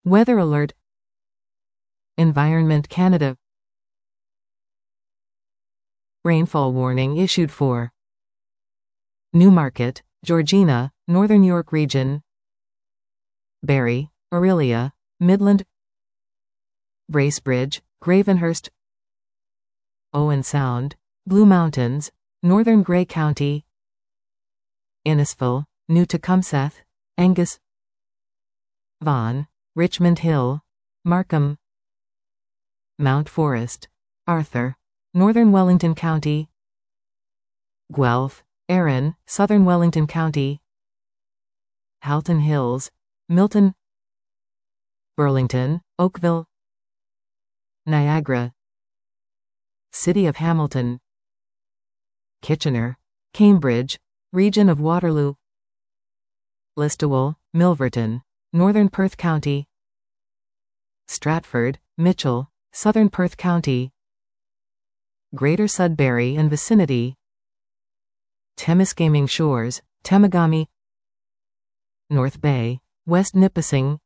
Weather alert. Environment Canada. Rainfall warning issued for Newmarket, Georgina, Northern York Region, Barrie, Orillia, Midland, Bracebridge, Gravenhurst, Owen Sound, Blue Mountains, Northern Grey County, Innisfil, New Tecumseth, Angus, Vaughan, Richmond Hill, Markham, Mount Forest, Arthur, Northern Wellington County, Guelph, Erin, Southern Wellington County, Halton Hills, Milton, Burlington, Oakville, Niagara, City of Hamilton, Kitchener, Cambridge, Region of Waterloo, Listowel, Milverton, Northern Perth County, Stratford, Mitchell, Southern Perth County, Greater Sudbury and vicinity, Temiskaming Shores, Temagami, North Bay, West Nipissing,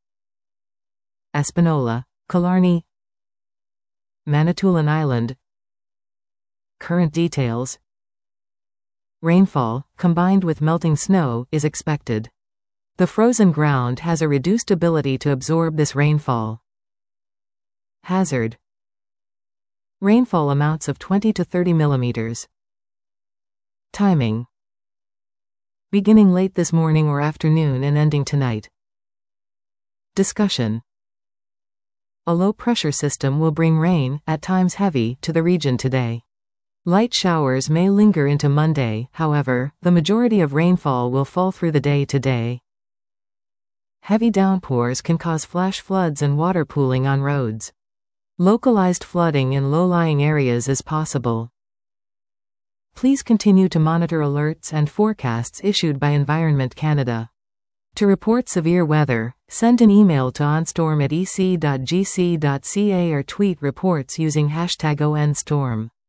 Espanola, Killarney, Manitoulin Island. Current details. Rainfall, combined with melting snow, is expected. The frozen ground has a reduced ability to absorb this rainfall. Hazard. Rainfall amounts of 20 to 30 millimeters. Timing. Beginning late this morning or afternoon and ending tonight. Discussion. A low-pressure system will bring rain, at times heavy, to the region today. Light showers may linger into Monday, however, the majority of rainfall will fall through the day today. Heavy downpours can cause flash floods and water pooling on roads. Localized flooding in low-lying areas is possible. Please continue to monitor alerts and forecasts issued by Environment Canada. To report severe weather, send an email to onstorm@ec.gc.ca or tweet reports using #ONStorm.